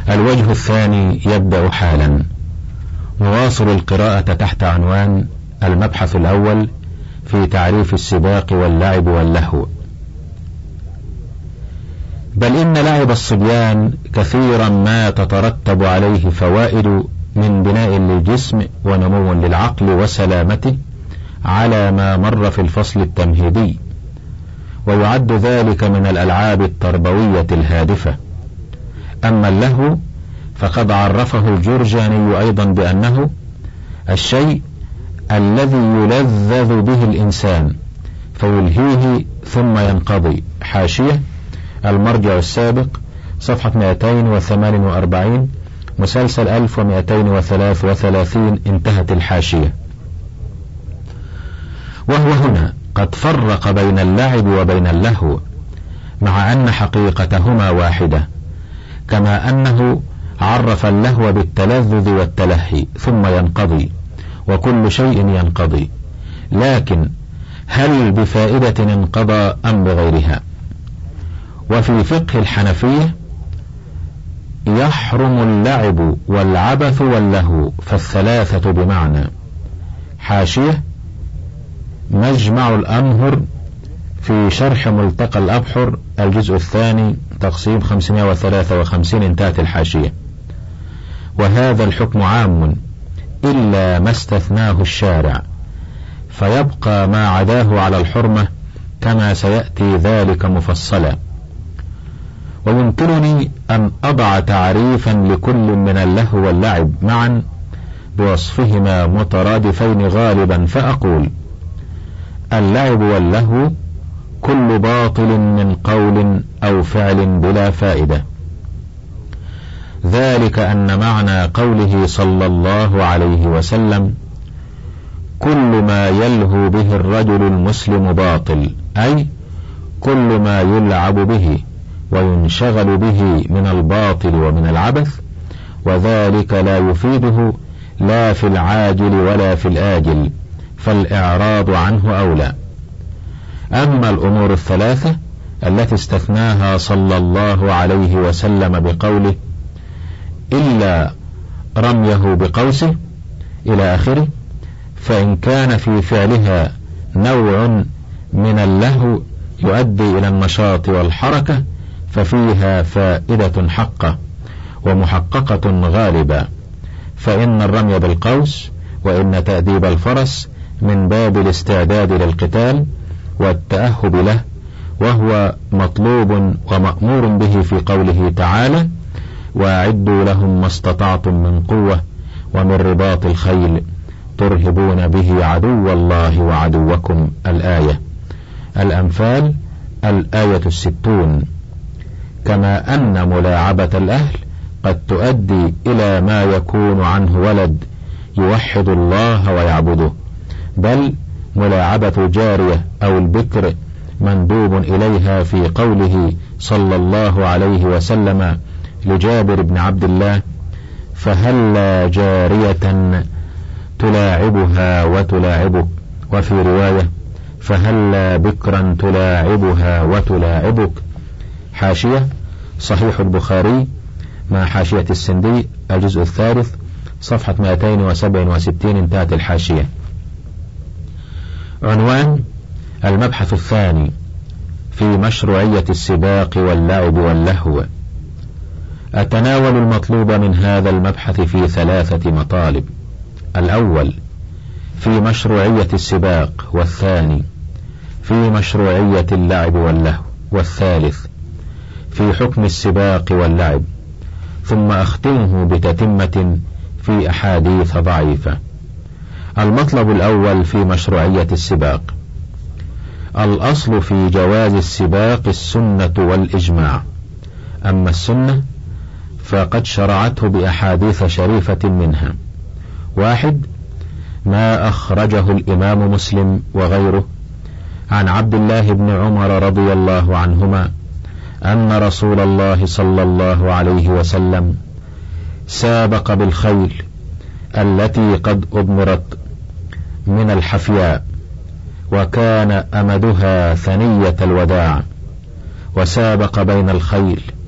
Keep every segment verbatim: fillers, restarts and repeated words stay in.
الوجه الثاني يبدأ حالا. نواصل القراءة تحت عنوان المبحث الأول في تعريف السباق واللعب واللهو. بل إن لعب الصبيان كثيرا ما تترتب عليه فوائد من بناء للجسم ونمو للعقل وسلامته على ما مر في الفصل التمهيدي، ويعد ذلك من الألعاب التربوية الهادفة. أما اللهو فقد عرفه الجرجاني أيضا بأنه الشيء الذي يلذذ به الإنسان فيلهيه ثم ينقضي. حاشية المرجع السابق صفحة مئتين وثمانية وأربعين، مسلسل ألف ومئتين وثلاث وثلاثين، انتهت الحاشية. وهو هنا قد فرق بين اللعب وبين اللهو، مع أن حقيقتهما واحدة، كما أنه عرف اللهو بالتلذذ والتلهي ثم ينقضي، وكل شيء ينقضي، لكن هل بفائدة انقضى أم بغيرها؟ وفي فقه الحنفية يحرم اللعب والعبث واللهو، فالثلاثة بمعنى. حاشية مجمع الأمهر في شرح ملتقى الأبحر الجزء الثاني تقسيم خمسمائة وثلاثة وخمسين، انتهت الحاشية. وهذا الحكم عام إلا ما استثناه الشارع، فيبقى ما عداه على الحرمة كما سيأتي ذلك مفصلا. ويمكنني أن أضع تعريفا لكل من اللهو واللعب معا بوصفهما مترادفين غالبا، فأقول: اللعب واللهو كل باطل من قول أو فعل بلا فائدة. ذلك أن معنى قوله صلى الله عليه وسلم: كل ما يلهو به الرجل المسلم باطل، أي كل ما يلعب به وينشغل به من الباطل ومن العبث، وذلك لا يفيده لا في العاجل ولا في الآجل، فالإعراض عنه أولى. أما الأمور الثلاثة التي استثناها صلى الله عليه وسلم بقوله: إلا رميه بقوسه إلى آخره، فإن كان في فعلها نوع من اللهو يؤدي إلى النشاط والحركة ففيها فائدة حقة ومحققة غالبة، فإن الرمي بالقوس وإن تأديب الفرس من باب الاستعداد للقتال والتأهب له، وهو مطلوب ومأمور به في قوله تعالى: وأعدوا لهم ما استطعتم من قوة ومن رباط الخيل ترهبون به عدو الله وعدوكم، الآية. الأنفال الآية الستون. كما أن ملاعبة الأهل قد تؤدي إلى ما يكون عنه ولد يوحد الله ويعبده، بل ملاعبة جارية أو البكر مندوب إليها في قوله صلى الله عليه وسلم لجابر بن عبد الله: فهلا جارية تلاعبها وتلاعبك، وفي رواية: فهلا بكرا تلاعبها وتلاعبك. حاشية صحيح البخاري مع حاشية السندي الجزء الثالث صفحة مئتين وسبعة وستين، انتهت الحاشية. عنوان المبحث الثاني في مشروعية السباق واللعب واللهو. أتناول المطلوب من هذا المبحث في ثلاثة مطالب: الأول في مشروعية السباق، والثاني في مشروعية اللعب واللهو، والثالث في حكم السباق واللعب، ثم أختمه بتتمة في أحاديث ضعيفة. المطلب الأول في مشروعية السباق. الأصل في جواز السباق السنة والإجماع، أما السنة فقد شرعته بأحاديث شريفة منها: واحد، ما أخرجه الإمام مسلم وغيره عن عبد الله بن عمر رضي الله عنهما أن رسول الله صلى الله عليه وسلم سابق بالخيل التي قد أضمرت من الحفياء، وكان أمدها ثنية الوداع، وسابق بين الخيل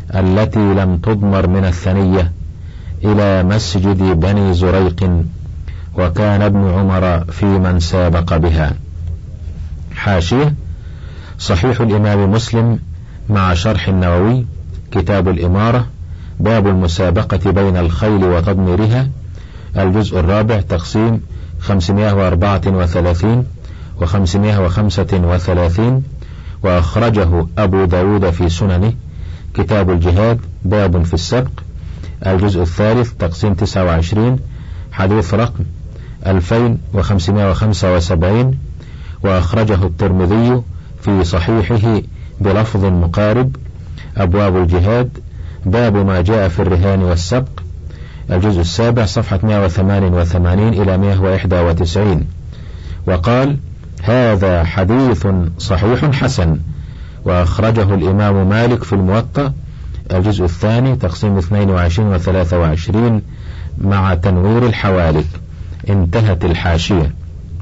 التي لم تضمر من الثنية إلى مسجد بني زريق، وكان ابن عمر في من سابق بها. حاشية: صحيح الإمام مسلم مع شرح النووي، كتاب الإمارة، باب المسابقة بين الخيل وتضميرها، الجزء الرابع، تقسيم خمسمائة وأربعة وثلاثين وخمسمائة وخمسة وثلاثين، وأخرجه أبو داود في سننه، كتاب الجهاد، باب في السبق، الجزء الثالث، تقسيم تسعة وعشرين، حديث رقم ألفين وخمسمائة وخمسة وسبعين، وأخرجه الترمذي في صحيحه بلفظ مقارب، أبواب الجهاد، باب ما جاء في الرهان والسبق، الجزء السابع، صفحة مائة وثمانية وثمانين إلى مائة وواحد وتسعين، وقال: هذا حديث صحيح حسن. وأخرجه الإمام مالك في الموطأ، الجزء الثاني، تقسيم اثنين وعشرين وثلاثة وعشرين، مع تنوير الحوالك. انتهت الحاشية.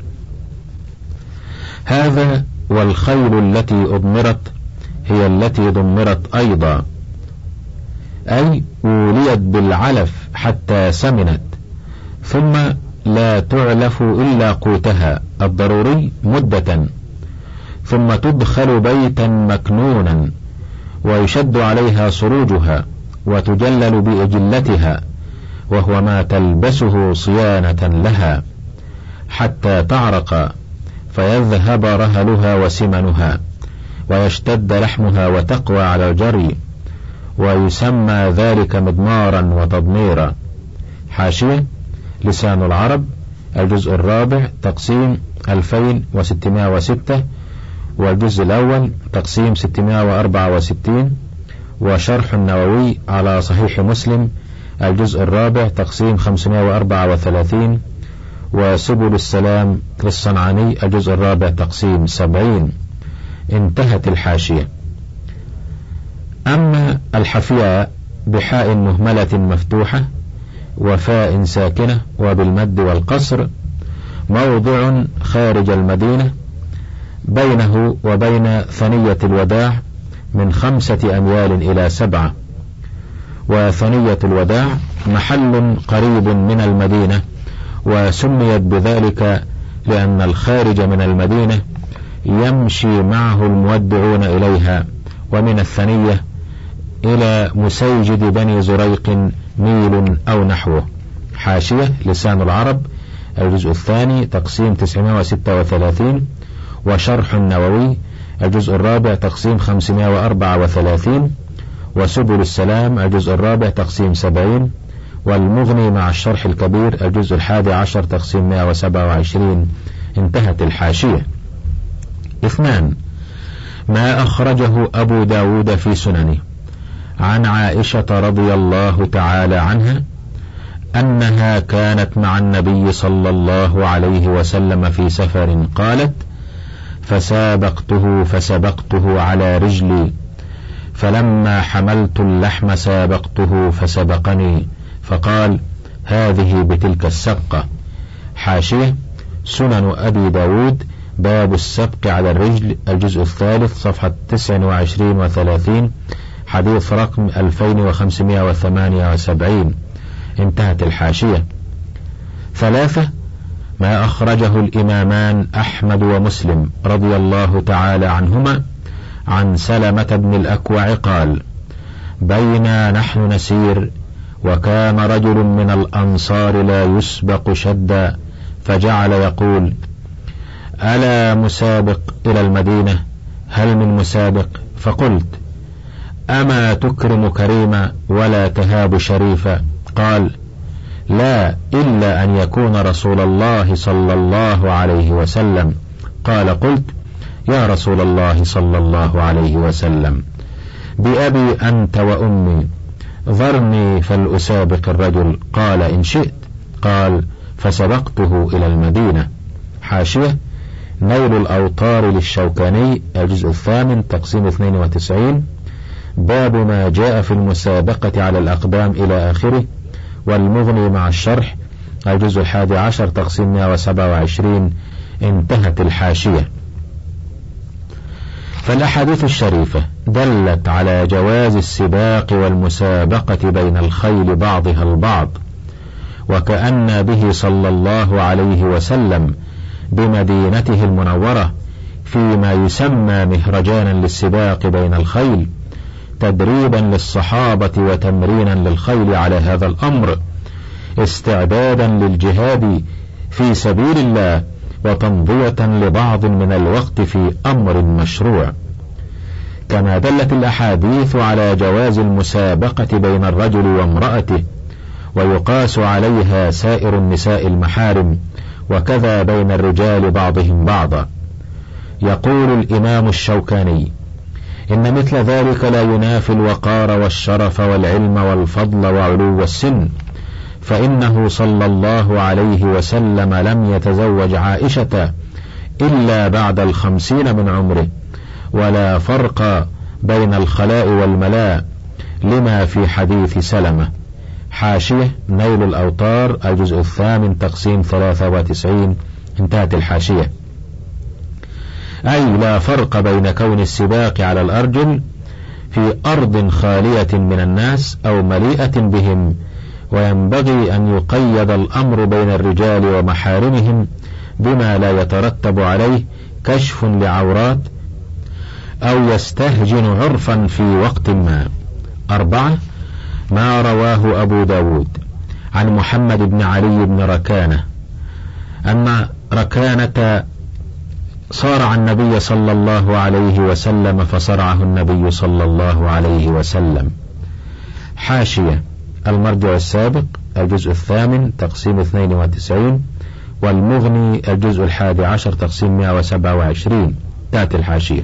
هذا والخيل التي أضمرت هي التي ضمرت أيضا، أي وليت بالعلف حتى سمنت، ثم لا تعلف إلا قوتها الضروري مدة، ثم تدخل بيتا مكنونا ويشد عليها سروجها وتجلل بأجلتها، وهو ما تلبسه صيانة لها حتى تعرق فيذهب رهلها وسمنها ويشتد لحمها وتقوى على الجري، ويسمى ذلك مضمارا وتضميرا. حاشية: لسان العرب، الجزء الرابع، تقسيم ألفين وستمائة وستة، والجزء الأول، تقسيم ستمائة وأربعة وستين، وشرح النووي على صحيح مسلم، الجزء الرابع، تقسيم خمسمائة وأربعة وثلاثين، وسبل السلام للصنعاني، الجزء الرابع، تقسيم سبعين. انتهت الحاشية. أما الحفياء بحاء مهملة مفتوحة وفاء ساكنة وبالمد والقصر، موضع خارج المدينة بينه وبين ثنية الوداع من خمسة أميال إلى سبعة، وثنية الوداع محل قريب من المدينة، وسميت بذلك لأن الخارج من المدينة يمشي معه المودعون إليها، ومن الثنية إلى مسيجد بني زريق ميل أو نحوه. حاشية: لسان العرب، الجزء الثاني، تقسيم تسعمائة وستة وثلاثين، وشرح النووي، الجزء الرابع، تقسيم خمسمائة وأربعة وثلاثين، وسبل السلام، الجزء الرابع، تقسيم سبعين، والمغني مع الشرح الكبير، الجزء الحادي عشر، تقسيم مائة وسبعة وعشرين. انتهت الحاشية. اثنان، ما أخرجه أبو داود في سننه عن عائشة رضي الله تعالى عنها أنها كانت مع النبي صلى الله عليه وسلم في سفر، قالت: فسابقته فسبقته على رجلي، فلما حملت اللحم سابقته فسبقني، فقال: هذه بتلك السبقة. حاشية: سنن أبي داود، باب السبق على الرجل، الجزء الثالث، صفحة تسع وعشرين وثلاثين، حديث رقم ألفين وخمسمائة وثمانية وسبعين. انتهت الحاشية. ثلاثة، ما أخرجه الإمامان أحمد ومسلم رضي الله تعالى عنهما عن سلمة بن الأكوع قال: بينا نحن نسير وكان رجل من الأنصار لا يسبق شدا، فجعل يقول: ألا مسابق إلى المدينة؟ هل من مسابق؟ فقلت: أما تكرم كريما ولا تهاب شريفا؟ قال: لا، إلا أن يكون رسول الله صلى الله عليه وسلم. قال: قلت: يا رسول الله صلى الله عليه وسلم، بأبي أنت وأمي، ذرني فلأسابق الرجل. قال: إن شئت. قال: فسبقته إلى المدينة. حاشية: نيل الأوطار للشوكاني، الجزء الثامن، تقسيم اثنين وتسعين، باب ما جاء في المسابقة على الأقدام إلى آخره، والمغني مع الشرح، الجزء الحادي عشر، تقسيم مائة وسبعة وعشرين. انتهت الحاشية. فالأحاديث الشريفة دلت على جواز السباق والمسابقة بين الخيل بعضها البعض، وكأن به صلى الله عليه وسلم بمدينته المنورة فيما يسمى مهرجانا للسباق بين الخيل، تدريبا للصحابة وتمرينا للخيل على هذا الأمر، استعدادا للجهاد في سبيل الله، وتمضية لبعض من الوقت في أمر مشروع. كما دلت الأحاديث على جواز المسابقة بين الرجل وامرأته، ويقاس عليها سائر النساء المحارم، وكذا بين الرجال بعضهم بعضا. يقول الإمام الشوكاني: إن مثل ذلك لا ينافي الوقار والشرف والعلم والفضل وعلو السن، فإنه صلى الله عليه وسلم لم يتزوج عائشة إلا بعد الخمسين من عمره، ولا فرق بين الخلاء والملاء، لما في حديث سلمة. حاشية نيل الأوطار الجزء الثامن تقسيم ثلاثة وتسعين، انتهت الحاشية. أي لا فرق بين كون السباق على الأرجل في أرض خالية من الناس أو مليئة بهم، وينبغي أن يقيد الأمر بين الرجال ومحارمهم بما لا يترتب عليه كشف لعورات أو يستهجن عرفا في وقت ما. أربعة: ما رواه أبو داود عن محمد بن علي بن ركانة أن ركانة صارع النبي صلى الله عليه وسلم فصرعه النبي صلى الله عليه وسلم. حاشية المرجع السابق الجزء الثامن تقسيم اثنين وتسعين، والمغني الجزء الحادي عشر تقسيم مئة وسبعة وعشرين، تأتي الحاشية.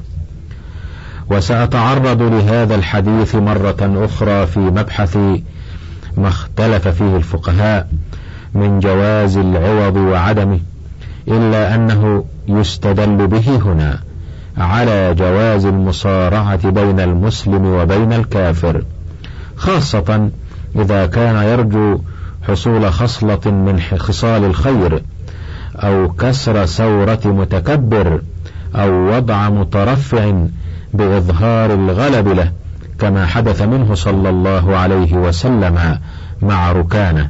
وسأتعرض لهذا الحديث مرة أخرى في مبحث ما اختلف فيه الفقهاء من جواز العوض وعدمه، إلا أنه يستدل به هنا على جواز المصارعة بين المسلم وبين الكافر، خاصة إذا كان يرجو حصول خصلة من خصال الخير، أو كسر سورة متكبر، أو وضع مترفع بإظهار الغلب له، كما حدث منه صلى الله عليه وسلم مع ركانة.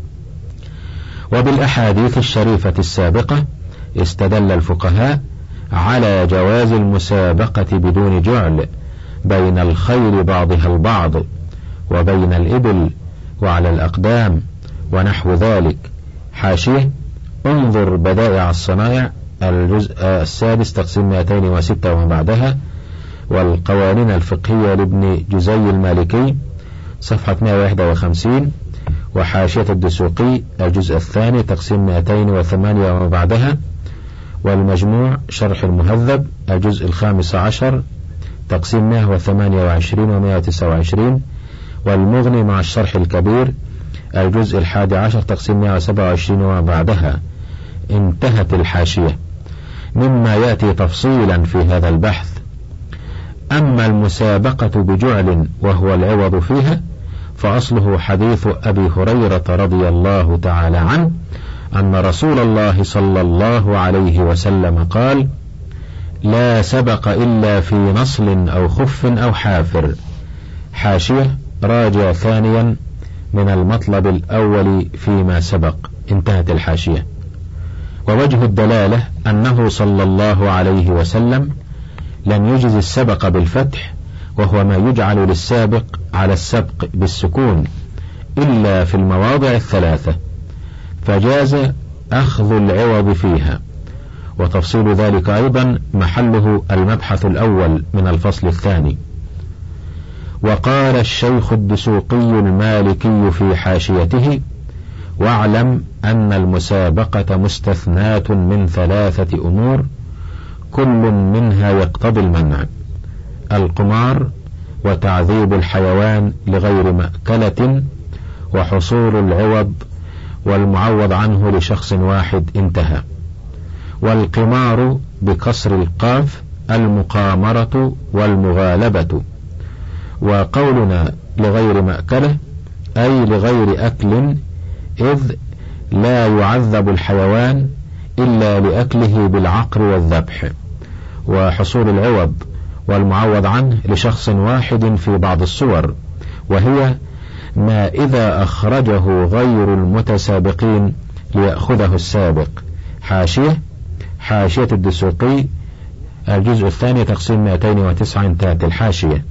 وبالأحاديث الشريفة السابقة استدل الفقهاء على جواز المسابقة بدون جعل بين الخيل بعضها البعض، وبين الإبل، وعلى الأقدام، ونحو ذلك. حاشية انظر بدائع الصنائع الجزء السادس تقسيم مئتين وستة وما بعدها، والقوانين الفقهية لابن جزي المالكي صفحة مئة وواحد وخمسين، وحاشية الدسوقي الجزء الثاني تقسيم مئتين وثمانية وما بعدها، والمجموع شرح المهذب الجزء الخامس عشر تقسيم مئة وثمانية وعشرين ومئة وتسعة وعشرين، والمغني مع الشرح الكبير الجزء الحادي عشر تقسيم مئة وسبعة وعشرين وما بعدها، انتهت الحاشية. مما يأتي تفصيلا في هذا البحث: أما المسابقة بجعل وهو العوض فيها، فأصله حديث أبي هريرة رضي الله تعالى عنه أن رسول الله صلى الله عليه وسلم قال: لا سبق إلا في نصل أو خف أو حافر. حاشية راجع ثانيا من المطلب الأول فيما سبق، انتهت الحاشية. ووجه الدلالة أنه صلى الله عليه وسلم لم يجز السبق بالفتح، وهو ما يجعل للسابق على السبق بالسكون، إلا في المواضع الثلاثة، فجاز أخذ العوض فيها. وتفصيل ذلك أيضا محله المبحث الأول من الفصل الثاني. وقال الشيخ الدسوقي المالكي في حاشيته: واعلم أن المسابقة مستثناة من ثلاثة أمور كل منها يقتضي المنع: القمار، وتعذيب الحيوان لغير مأكلة، وحصول العوض والمعوض عنه لشخص واحد، انتهى. والقمار بكسر القاف المقامرة والمغالبة. وقولنا لغير مأكلة أي لغير أكل، إذ لا يعذب الحيوان إلا لأكله بالعقر والذبح. وحصول العوض والمعوض عنه لشخص واحد في بعض الصور، وهي ما إذا أخرجه غير المتسابقين ليأخذه السابق. حاشية حاشية الدسوقي الجزء الثاني تقسيم مئتين وتسعة انتهت الحاشية.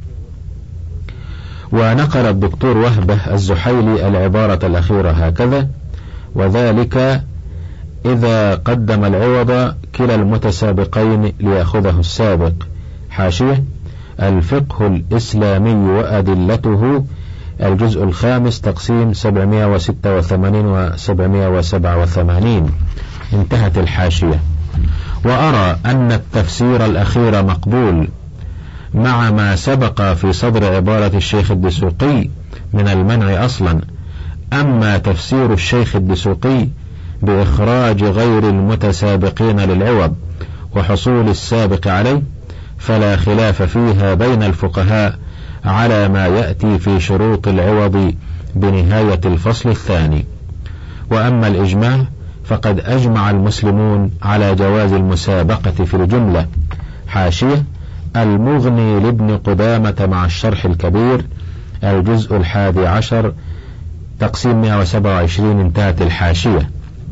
ونقل الدكتور وهبة الزحيلي العبارة الأخيرة هكذا: وذلك إذا قدم العوض كلا المتسابقين ليأخذه السابق. حاشية الفقه الإسلامي وأدلته الجزء الخامس تقسيم سبعمائة وستة وثمانين وسبعمائة وسبعة وثمانين انتهت الحاشية. وأرى أن التفسير الأخير مقبول مع ما سبق في صدر عبارة الشيخ الدسوقي من المنع أصلا. أما تفسير الشيخ الدسوقي بإخراج غير المتسابقين للعوض وحصول السابق عليه فلا خلاف فيها بين الفقهاء على ما يأتي في شروط العوض بنهاية الفصل الثاني. وأما الإجماع فقد أجمع المسلمون على جواز المسابقة في الجملة. حاشية المغني لابن قدامة مع الشرح الكبير الجزء الحادي عشر تقسيم مئة وسبعة وعشرين انتهت الحاشية.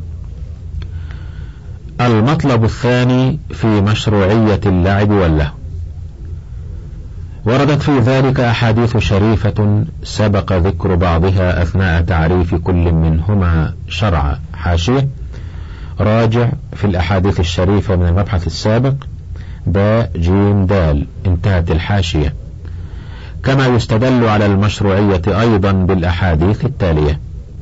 المطلب الثاني في مشروعية اللعب واللهو. وردت في ذلك أحاديث شريفة سبق ذكر بعضها أثناء تعريف كل منهما شرعا. حاشية راجع في الأحاديث الشريفة من المبحث السابق باء جيم دال انتهت الحاشية. كما يستدل على المشروعية أيضا بالأحاديث التالية: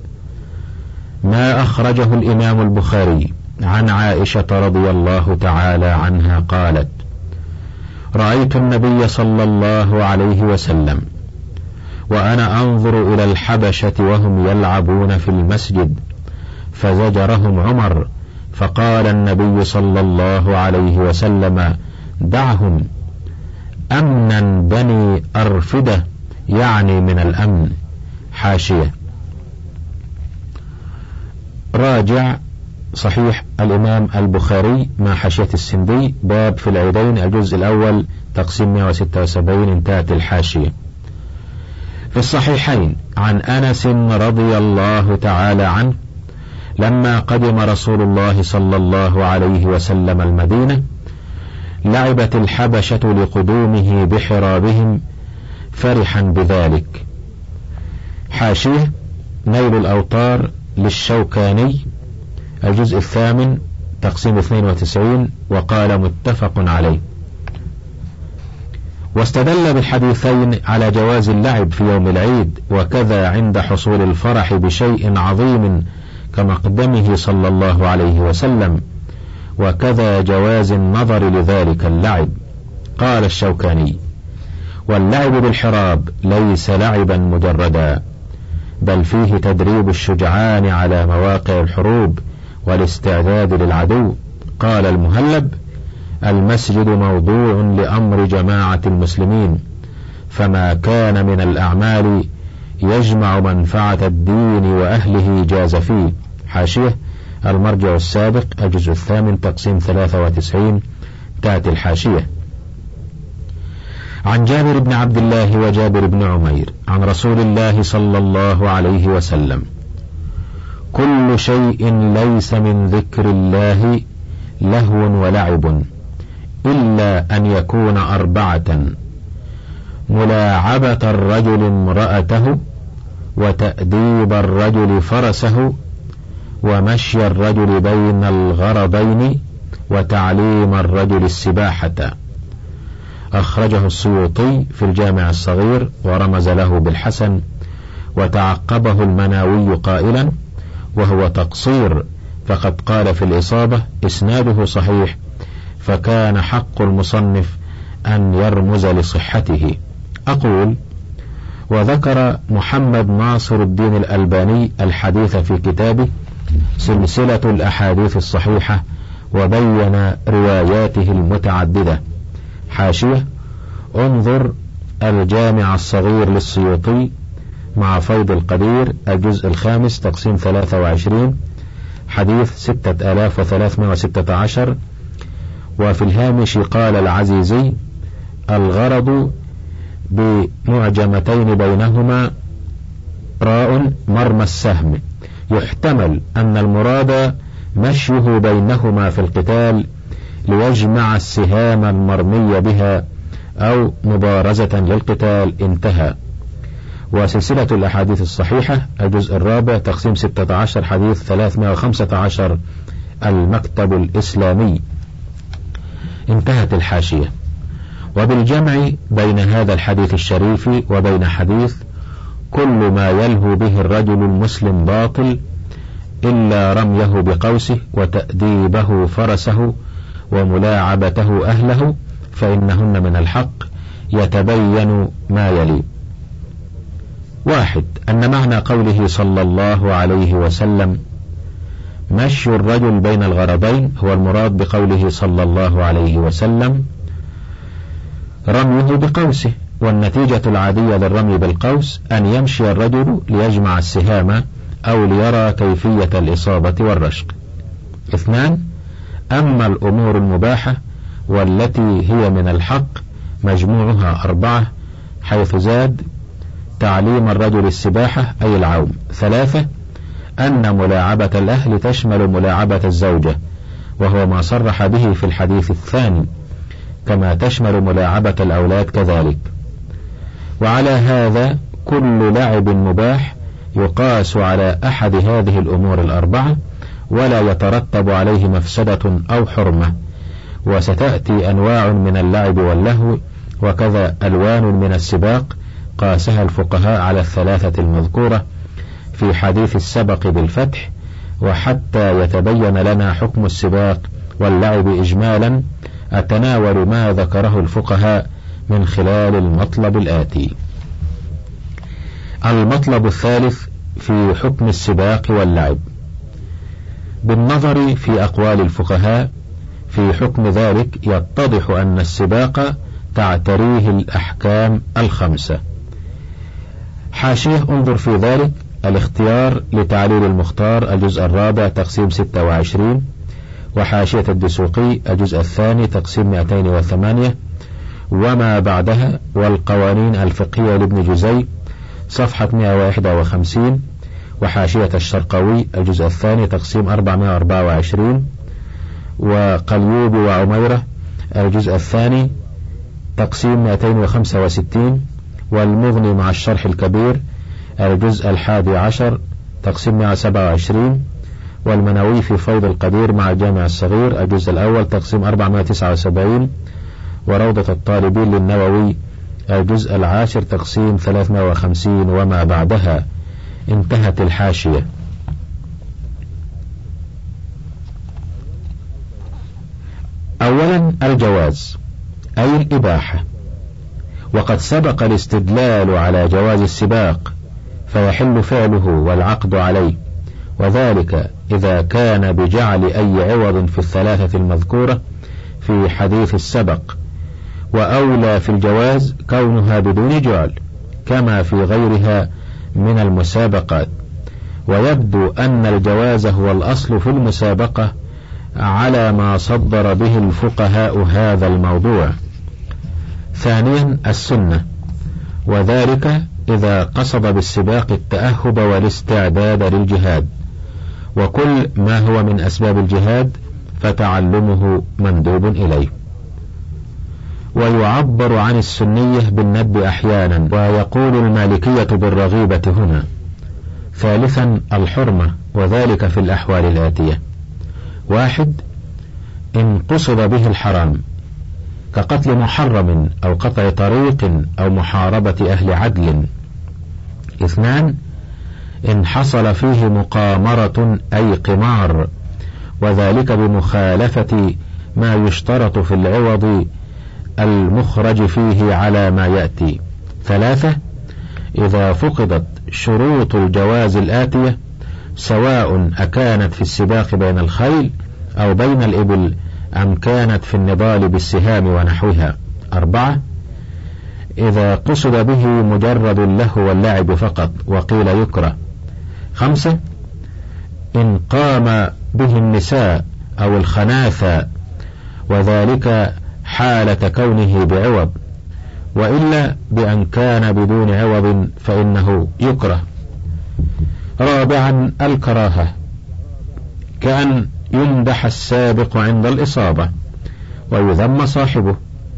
ما أخرجه الإمام البخاري عن عائشة رضي الله تعالى عنها قالت: رأيت النبي صلى الله عليه وسلم وأنا أنظر إلى الحبشة وهم يلعبون في المسجد فزجرهم عمر فقال النبي صلى الله عليه وسلم: دعهم أمنا بني أرفدة، يعني من الأمن. حاشية راجع صحيح الإمام البخاري مع حاشية السندي باب في العيدين الجزء الأول تقسيم مئة وستة وسبعين انتهت الحاشية. في الصحيحين عن أنس رضي الله تعالى عنه لما قدم رسول الله صلى الله عليه وسلم المدينة لعبت الحبشة لقدومه بحرابهم فرحا بذلك. حاشية نيل الأوطار للشوكاني الجزء الثامن تقسيم اثنين وتسعين وقال متفق عليه. واستدل بالحديثين على جواز اللعب في يوم العيد وكذا عند حصول الفرح بشيء عظيم كمقدمه صلى الله عليه وسلم، وكذا جواز النظر لذلك اللعب. قال الشوكاني: واللعب بالحراب ليس لعبا مجردا، بل فيه تدريب الشجعان على مواقع الحروب والاستعداد للعدو. قال المهلب: المسجد موضوع لأمر جماعة المسلمين، فما كان من الأعمال يجمع منفعة الدين وأهله جاز فيه. حاشية المرجع السابق الجزء الثامن تقسيم ثلاثة وتسعين انتهت الحاشية. عن جابر بن عبد الله وجابر بن عمير عن رسول الله صلى الله عليه وسلم: كل شيء ليس من ذكر الله لهو ولعب إلا أن يكون أربعة: ملاعبة الرجل امرأته، وتأديب الرجل فرسه، ومشي الرجل بين الغرضين، وتعليم الرجل السباحة. أخرجه السيوطي في الجامع الصغير ورمز له بالحسن، وتعقبه المناوي قائلا: وهو تقصير، فقد قال في الإصابة إسناده صحيح، فكان حق المصنف أن يرمز لصحته. أقول: وذكر محمد ناصر الدين الألباني الحديث في كتابه سلسلة الأحاديث الصحيحة وبين رواياته المتعددة. حاشية انظر الجامع الصغير للسيوطي مع فيض القدير الجزء الخامس تقسيم ثلاثة وعشرين حديث ستة آلاف وثلاثمائة وستة عشر. وفي الهامش قال العزيزي: الغرض بمعجمتين بينهما راء مرمى السهم، يحتمل أن المراد مشيه بينهما في القتال ليجمع السهام المرمي بها أو مبارزة للقتال. انتهى. وسلسلة الأحاديث الصحيحة الجزء الرابع تقسيم ستة عشر حديث ثلاثمائة وخمسة عشر المكتب الإسلامي. انتهت الحاشية. وبالجمع بين هذا الحديث الشريف وبين حديث كل ما يلهو به الرجل المسلم باطل إلا رميه بقوسه وتأديبه فرسه وملاعبته أهله فإنهن من الحق، يتبين ما يلي. واحد، أن معنى قوله صلى الله عليه وسلم مشي الرجل بين الغرضين هو المراد بقوله صلى الله عليه وسلم رميه بقوسه، والنتيجة العادية للرمي بالقوس أن يمشي الرجل ليجمع السهام أو ليرى كيفية الإصابة والرشق. اثنان، أما الأمور المباحة والتي هي من الحق مجموعها أربعة، حيث زاد تعليم الرجل السباحة أي العوم. ثلاثة، أن ملاعبة الأهل تشمل ملاعبة الزوجة، وهو ما صرح به في الحديث الثاني، كما تشمل ملاعبة الأولاد كذلك. وعلى هذا كل لعب مباح يقاس على أحد هذه الأمور الأربعة ولا يترتب عليه مفسدة أو حرمة. وستأتي أنواع من اللعب واللهو وكذا ألوان من السباق قاسها الفقهاء على الثلاثة المذكورة في حديث السبق بالفتح. وحتى يتبين لنا حكم السباق واللعب إجمالا أتناول ما ذكره الفقهاء من خلال المطلب الآتي. المطلب الثالث في حكم السباق واللعب. بالنظر في أقوال الفقهاء في حكم ذلك يتضح أن السباق تعتريه الأحكام الخمسة. حاشية انظر في ذلك الاختيار لتعليل المختار الجزء الرابع تقسيم ستة وعشرين، وحاشية الدسوقي الجزء الثاني تقسيم مئتين وثمانية، وما بعدها والقوانين الفقهية لابن جزي صفحة مئة وواحد وخمسين، وحاشية الشرقوي الجزء الثاني تقسيم أربعمائة وأربعة وعشرين، وقليوب وعميرة الجزء الثاني تقسيم مئتين وخمسة وستين، والمغني مع الشرح الكبير الجزء الحادي عشر تقسيم مئة وسبعة وعشرين، والمنوي في فيض القدير مع الجامع الصغير الجزء الأول تقسيم أربعمائة وتسعة وسبعين، وروضة الطالبين للنووي الجزء العاشر تقسيم ثلاثمائة وخمسين وما بعدها. انتهت الحاشية. أولا الجواز أي الإباحة، وقد سبق الاستدلال على جواز السباق فيحل فعله والعقد عليه، وذلك إذا كان بجعل أي عوض في الثلاثة المذكورة في حديث السبق، وأولى في الجواز كونها بدون جعل كما في غيرها من المسابقات. ويبدو أن الجواز هو الأصل في المسابقة على ما صدر به الفقهاء هذا الموضوع. ثانيا السنة، وذلك إذا قصد بالسباق التأهب والاستعداد للجهاد، وكل ما هو من أسباب الجهاد فتعلمه مندوب إليه. ويعبر عن السنية بالندب أحيانا، ويقول المالكية بالرغيبة هنا. ثالثا الحرمة، وذلك في الأحوال الآتية: واحد، إن قصد به الحرام كقتل محرم أو قطع طريق أو محاربة أهل عدل. اثنان، إن حصل فيه مقامرة أي قمار، وذلك بمخالفة ما يشترط في العوض المخرج فيه على ما يأتي. ثلاثة، إذا فقدت شروط الجواز الآتية سواء أكانت في السباق بين الخيل أو بين الإبل أم كانت في النضال بالسهام ونحوها. أربعة، إذا قصد به مجرد اللهو واللعب فقط وقيل يكره. خمسة، إن قام به النساء أو الخناثة، وذلك حالة كونه بعوض وإلا بأن كان بدون عوض فإنه يكره. رابعا الكراهة، كأن يمدح السابق عند الإصابة ويذم صاحبه،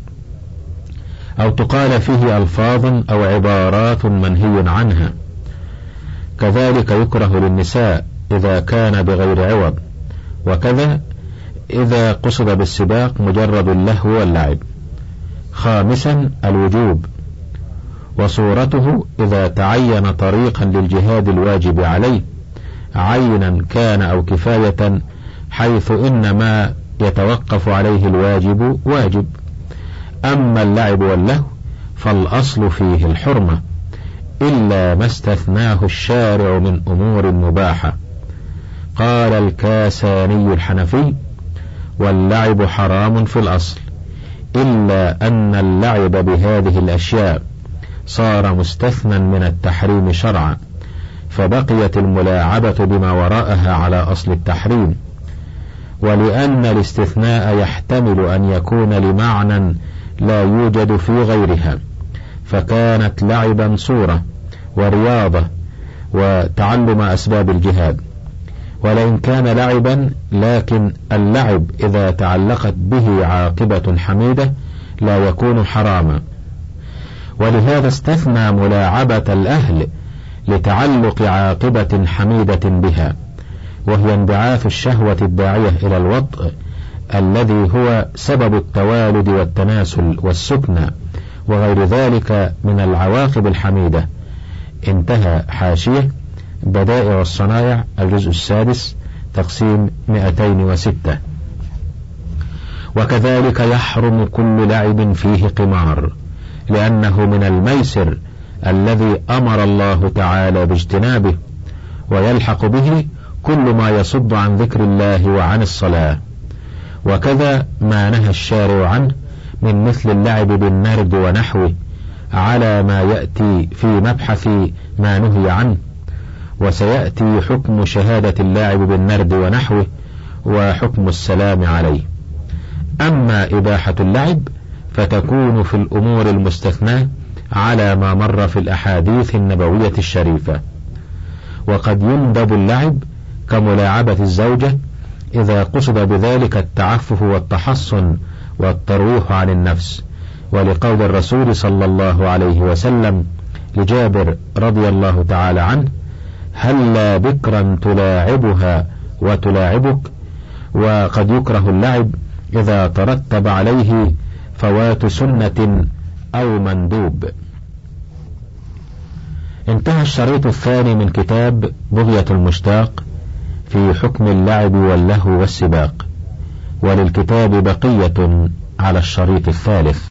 أو تقال فيه ألفاظ أو عبارات منهي عنها. كذلك يكره للنساء إذا كان بغير عوض، وكذا إذا قصد بالسباق مجرد اللهو واللعب. خامسا الوجوب، وصورته إذا تعين طريقا للجهاد الواجب عليه عينا كان أو كفاية، حيث إنما يتوقف عليه الواجب واجب. أما اللعب واللهو فالأصل فيه الحرمة، إلا ما استثناه الشارع من أمور مباحة. قال الكاساني الحنفي: واللعب حرام في الأصل، إلا أن اللعب بهذه الأشياء صار مستثنى من التحريم شرعا، فبقيت الملاعبة بما وراءها على أصل التحريم. ولأن الاستثناء يحتمل أن يكون لمعنى لا يوجد في غيرها، فكانت لعبا صورة ورياضة وتعلم أسباب الجهاد. ولئن كان لعبا لكن اللعب إذا تعلقت به عاقبة حميدة لا يكون حراما. ولهذا استثنى ملاعبة الأهل لتعلق عاقبة حميدة بها، وهي انبعاث الشهوة الداعية إلى الوطء الذي هو سبب التوالد والتناسل والسكنى وغير ذلك من العواقب الحميدة. انتهى. حاشية بدائع الصنايع الجزء السادس تقسيم مئتين وستة. وكذلك يحرم كل لعب فيه قمار، لأنه من الميسر الذي أمر الله تعالى باجتنابه، ويلحق به كل ما يصد عن ذكر الله وعن الصلاة. وكذا ما نهى الشارع عنه من مثل اللعب بالنرد ونحوه، على ما يأتي في مبحث ما نهي عنه. وسيأتي حكم شهادة اللاعب بالنرد ونحوه وحكم السلام عليه. أما إباحة اللعب فتكون في الأمور المستثناة على ما مر في الأحاديث النبوية الشريفة. وقد يندب اللعب كملاعبة الزوجة إذا قصد بذلك التعفف والتحصن والترويح عن النفس، ولقول الرسول صلى الله عليه وسلم لجابر رضي الله تعالى عنه: هلا بكرا تلاعبها وتلاعبك. وقد يكره اللعب إذا ترتب عليه فوات سنة أو مندوب. انتهى الشريط الثاني من كتاب بغية المشتاق في حكم اللعب واللهو والسباق، وللكتاب بقية على الشريط الثالث.